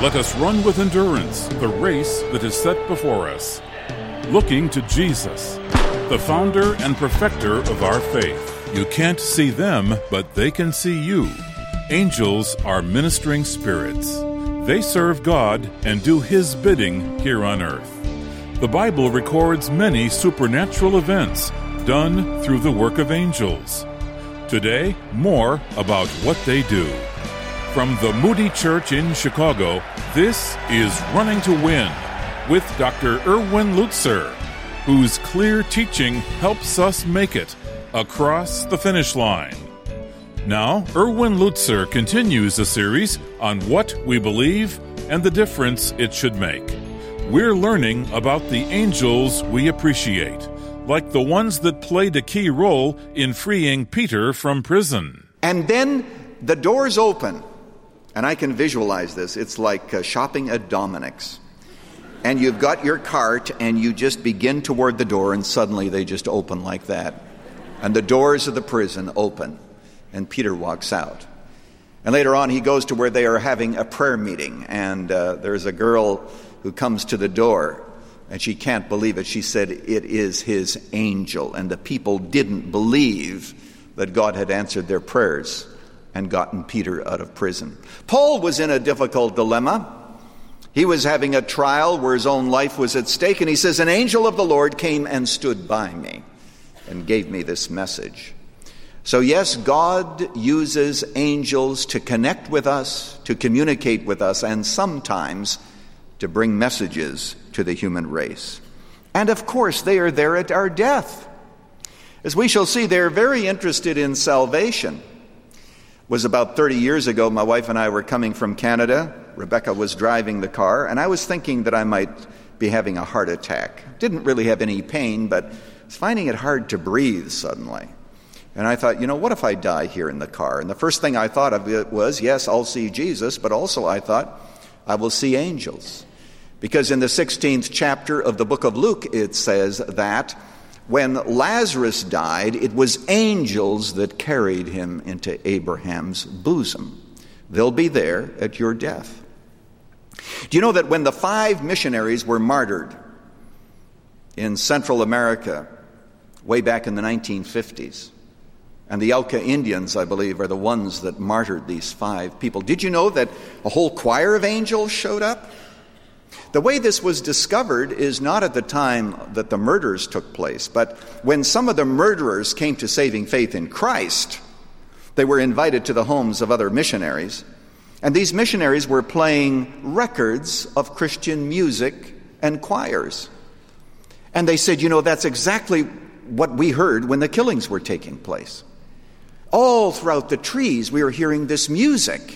Let us run with endurance the race that is set before us, looking to Jesus, the founder and perfecter of our faith. You can't see them, but they can see you. Angels are ministering spirits. They serve God and do His bidding here on earth. The Bible records many supernatural events done through the work of angels. Today, more about what they do. From the Moody Church in Chicago, this is Running to Win with Dr. Erwin Lutzer, whose clear teaching helps us make it across the finish line. Now, Erwin Lutzer continues a series on what we believe and the difference it should make. We're learning about the angels we appreciate, like the ones that played a key role in freeing Peter from prison. And then the doors open. And I can visualize this. It's like shopping at Dominick's. And you've got your cart, and you just begin toward the door, and suddenly they just open like that. And the doors of the prison open, and Peter walks out. And later on, he goes to where they are having a prayer meeting, and there's a girl who comes to the door, and she can't believe it. She said, "It is his angel." And the people didn't believe that God had answered their prayers and gotten Peter out of prison. Paul was in a difficult dilemma. He was having a trial where his own life was at stake, and he says, "An angel of the Lord came and stood by me and gave me this message." So yes, God uses angels to connect with us, to communicate with us, and sometimes to bring messages to the human race. And of course, they are there at our death. As we shall see, they are very interested in salvation. It was about 30 years ago, my wife and I were coming from Canada. Rebecca was driving the car, and I was thinking that I might be having a heart attack. Didn't really have any pain, but was finding it hard to breathe suddenly. And I thought, what if I die here in the car? And the first thing I thought of it was, yes, I'll see Jesus, but also I thought, I will see angels. Because in the 16th chapter of the book of Luke, it says that when Lazarus died, it was angels that carried him into Abraham's bosom. They'll be there at your death. Do you know that when the 5 missionaries were martyred in Central America way back in the 1950s, and the Auca Indians, I believe, are the ones that martyred these 5 people, did you know that a whole choir of angels showed up? The way this was discovered is not at the time that the murders took place, but when some of the murderers came to saving faith in Christ, they were invited to the homes of other missionaries, and these missionaries were playing records of Christian music and choirs. And they said, that's exactly what we heard when the killings were taking place. All throughout the trees, we were hearing this music.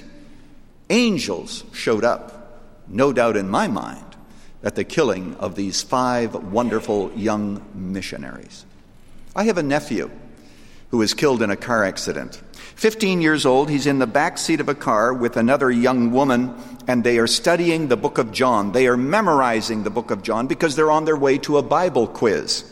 Angels showed up. No doubt in my mind at the killing of these 5 wonderful young missionaries. I have a nephew who was killed in a car accident. 15 years old, he's in the back seat of a car with another young woman, and they are studying the book of John. They are memorizing the book of John because they're on their way to a Bible quiz.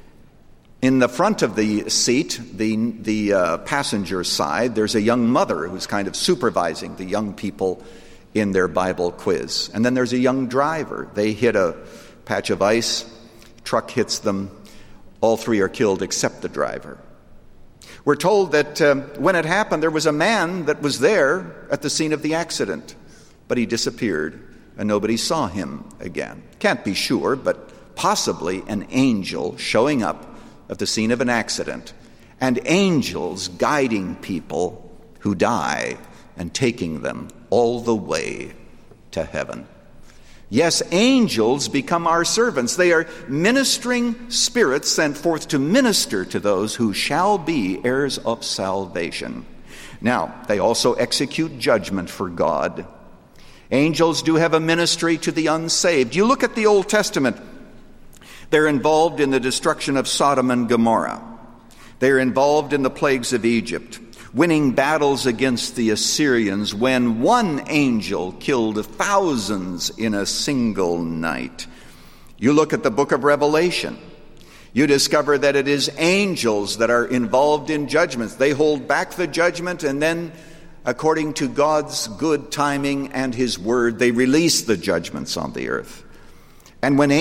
In the front of the seat, the passenger side, there's a young mother who's kind of supervising the young people in their Bible quiz. And then there's a young driver. They hit a patch of ice, truck hits them. All 3 are killed except the driver. We're told that when it happened, there was a man that was there at the scene of the accident, but he disappeared and nobody saw him again. Can't be sure, but possibly an angel showing up at the scene of an accident, and angels guiding people who die and taking them all the way to heaven. Yes, angels become our servants. They are ministering spirits sent forth to minister to those who shall be heirs of salvation. Now, they also execute judgment for God. Angels do have a ministry to the unsaved. You look at the Old Testament. They're involved in the destruction of Sodom and Gomorrah. They're involved in the plagues of Egypt, winning battles against the Assyrians when one angel killed thousands in a single night. You look at the book of Revelation. You discover that it is angels that are involved in judgments. They hold back the judgment, and then according to God's good timing and his word, they release the judgments on the earth. And when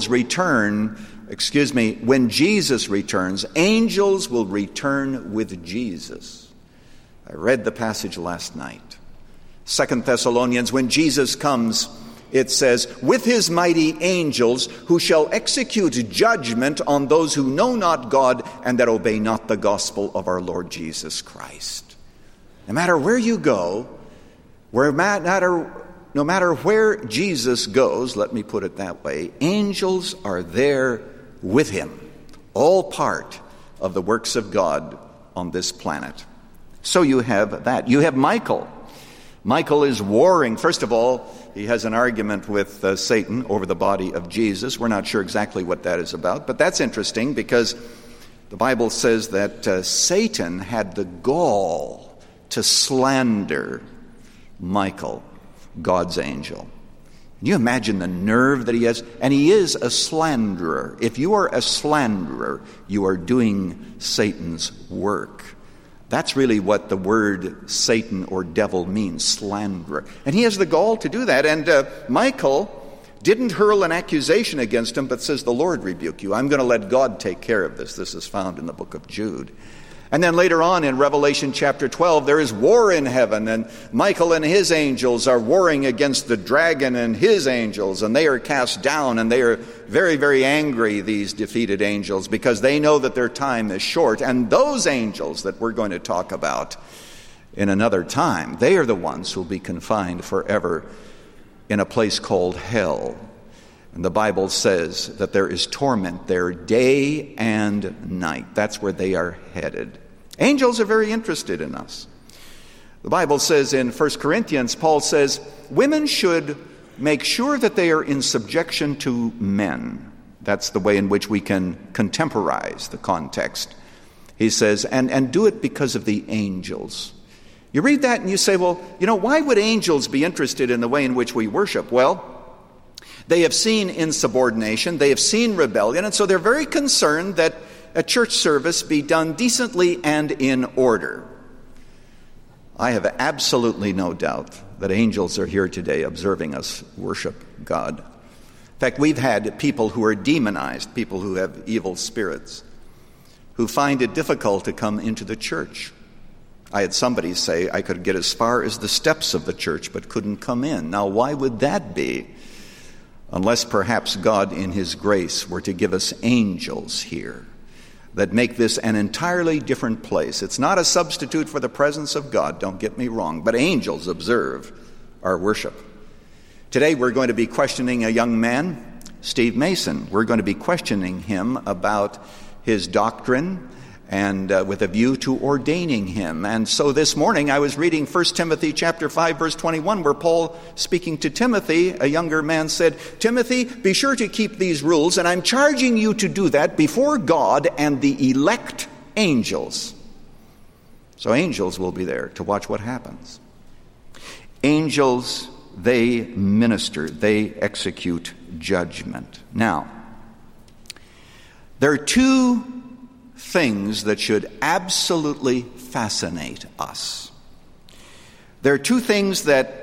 when Jesus returns, angels will return with Jesus. I read the passage last night. 2 Thessalonians, when Jesus comes, it says, with his mighty angels, who shall execute judgment on those who know not God and that obey not the gospel of our Lord Jesus Christ. No matter where you go, no matter where Jesus goes, let me put it that way, angels are there with him, all part of the works of God on this planet. So you have that. You have Michael. Michael is warring. First of all, he has an argument with Satan over the body of Jesus. We're not sure exactly what that is about, but that's interesting because the Bible says that Satan had the gall to slander Michael, God's angel. Can you imagine the nerve that he has? And he is a slanderer. If you are a slanderer, you are doing Satan's work. That's really what the word Satan or devil means, slanderer. And he has the gall to do that. And Michael didn't hurl an accusation against him, but says, the Lord rebuke you. I'm going to let God take care of this. This is found in the book of Jude. And then later on in Revelation chapter 12, there is war in heaven, and Michael and his angels are warring against the dragon and his angels, and they are cast down, and they are very, very angry, these defeated angels, because they know that their time is short. And those angels that we're going to talk about in another time, they are the ones who will be confined forever in a place called hell. And the Bible says that there is torment there day and night. That's where they are headed. Angels are very interested in us. The Bible says in 1 Corinthians, Paul says, women should make sure that they are in subjection to men. That's the way in which we can contemporize the context. He says, and do it because of the angels. You read that and you say, well, why would angels be interested in the way in which we worship? Well, they have seen insubordination, they have seen rebellion, and so they're very concerned that a church service be done decently and in order. I have absolutely no doubt that angels are here today observing us worship God. In fact, we've had people who are demonized, people who have evil spirits, who find it difficult to come into the church. I had somebody say I could get as far as the steps of the church but couldn't come in. Now, why would that be? Unless perhaps God in his grace were to give us angels here that make this an entirely different place. It's not a substitute for the presence of God, don't get me wrong, but angels observe our worship. Today we're going to be questioning a young man, Steve Mason. We're going to be questioning him about his doctrine and with a view to ordaining him. And so this morning I was reading 1 Timothy chapter 5, verse 21, where Paul, speaking to Timothy, a younger man, said, Timothy, be sure to keep these rules, and I'm charging you to do that before God and the elect angels. So angels will be there to watch what happens. Angels, they minister, they execute judgment. Now, there are two things that should absolutely fascinate us. There are two truths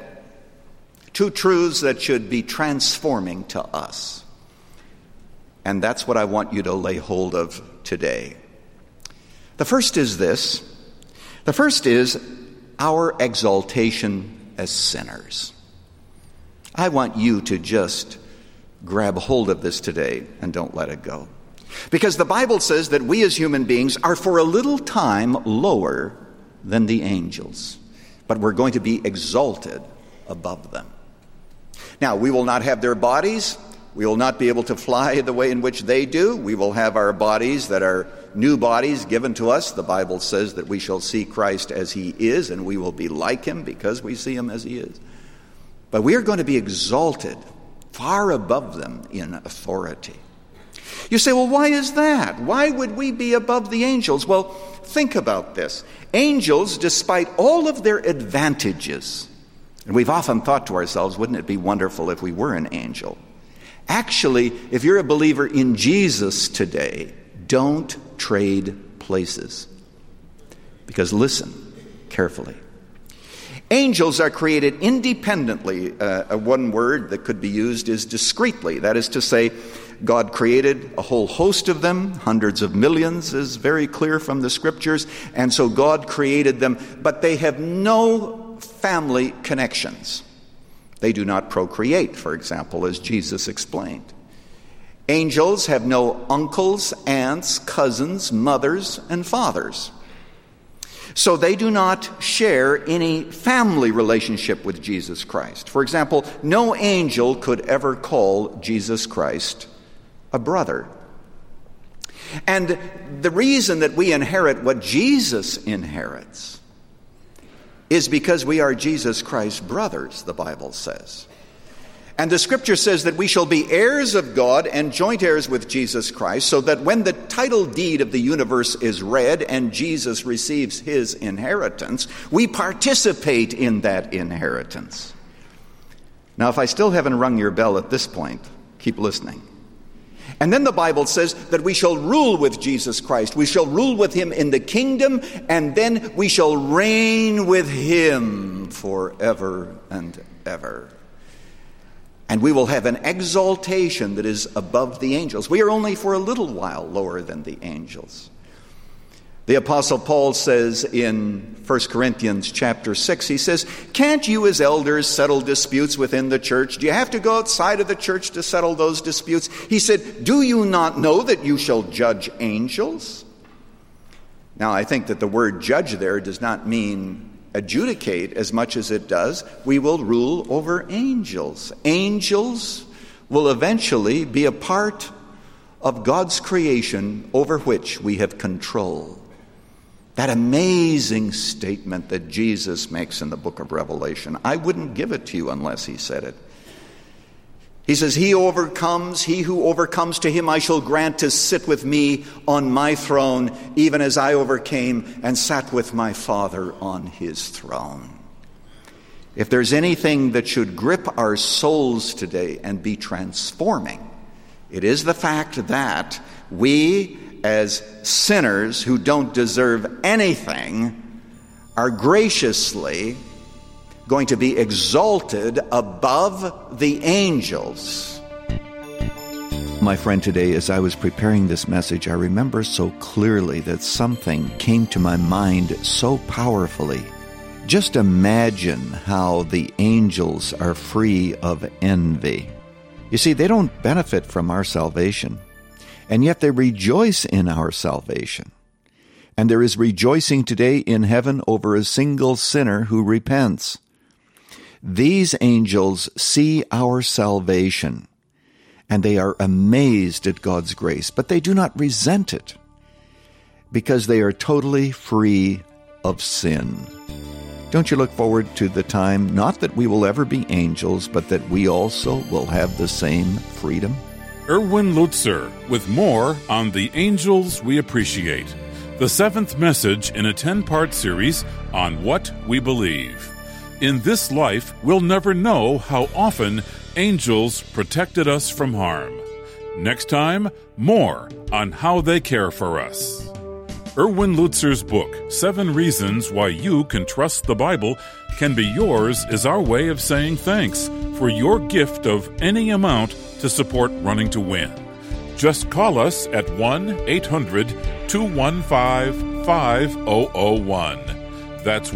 that should be transforming to us. And that's what I want you to lay hold of today. The first is this. The first is our exaltation as sinners. I want you to just grab hold of this today and don't let it go. Because the Bible says that we as human beings are for a little time lower than the angels, but we're going to be exalted above them. Now, we will not have their bodies. We will not be able to fly the way in which they do. We will have our bodies that are new bodies given to us. The Bible says that we shall see Christ as he is, and we will be like him because we see him as he is. But we are going to be exalted far above them in authority. You say, well, why is that? Why would we be above the angels? Well, think about this. Angels, despite all of their advantages, and we've often thought to ourselves, wouldn't it be wonderful if we were an angel? Actually, if you're a believer in Jesus today, don't trade places. Because listen carefully. Angels are created independently. One word that could be used is discreetly. That is to say, God created a whole host of them, hundreds of millions is very clear from the scriptures, and so God created them, but they have no family connections. They do not procreate, for example, as Jesus explained. Angels have no uncles, aunts, cousins, mothers, and fathers. So they do not share any family relationship with Jesus Christ. For example, no angel could ever call Jesus Christ a brother. And the reason that we inherit what Jesus inherits is because we are Jesus Christ's brothers, the Bible says. And the scripture says that we shall be heirs of God and joint heirs with Jesus Christ, so that when the title deed of the universe is read and Jesus receives his inheritance, we participate in that inheritance. Now, if I still haven't rung your bell at this point, keep listening. And then the Bible says that we shall rule with Jesus Christ. We shall rule with him in the kingdom, and then we shall reign with him forever and ever. And we will have an exaltation that is above the angels. We are only for a little while lower than the angels. The Apostle Paul says in 1 Corinthians chapter 6, he says, "Can't you as elders settle disputes within the church? Do you have to go outside of the church to settle those disputes?" He said, "Do you not know that you shall judge angels?" Now, I think that the word judge there does not mean adjudicate as much as it does. We will rule over angels. Angels will eventually be a part of God's creation over which we have control. That amazing statement that Jesus makes in the book of Revelation. I wouldn't give it to you unless he said it. He says, he who overcomes, to him I shall grant to sit with me on my throne, even as I overcame and sat with my Father on his throne. If there's anything that should grip our souls today and be transforming, it is the fact that we, as sinners who don't deserve anything, are graciously going to be exalted above the angels. My friend, today as I was preparing this message, I remember so clearly that something came to my mind so powerfully. Just imagine how the angels are free of envy. You see, they don't benefit from our salvation, and yet they rejoice in our salvation. And there is rejoicing today in heaven over a single sinner who repents. These angels see our salvation, and they are amazed at God's grace, but they do not resent it, because they are totally free of sin. Don't you look forward to the time, not that we will ever be angels, but that we also will have the same freedom? Erwin Lutzer with more on the angels we appreciate. The 7th message in a 10-part series on what we believe. In this life, we'll never know how often angels protected us from harm. Next time, more on how they care for us. Erwin Lutzer's book, 7 Reasons Why You Can Trust the Bible, can be yours as our way of saying thanks for your gift of any amount to support Running to Win. Just call us at 1-800-215-5001. That's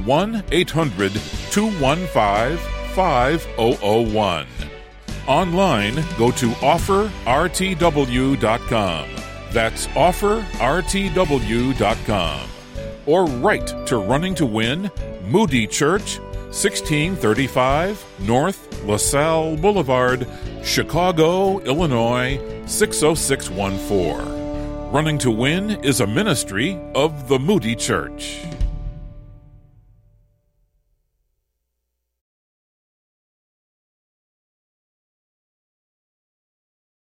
1-800-215-5001. Online, go to offerrtw.com. That's offerrtw.com. Or write to Running to Win, Moody Church, 1635 North LaSalle Boulevard, Chicago, Illinois, 60614. Running to Win is a ministry of the Moody Church.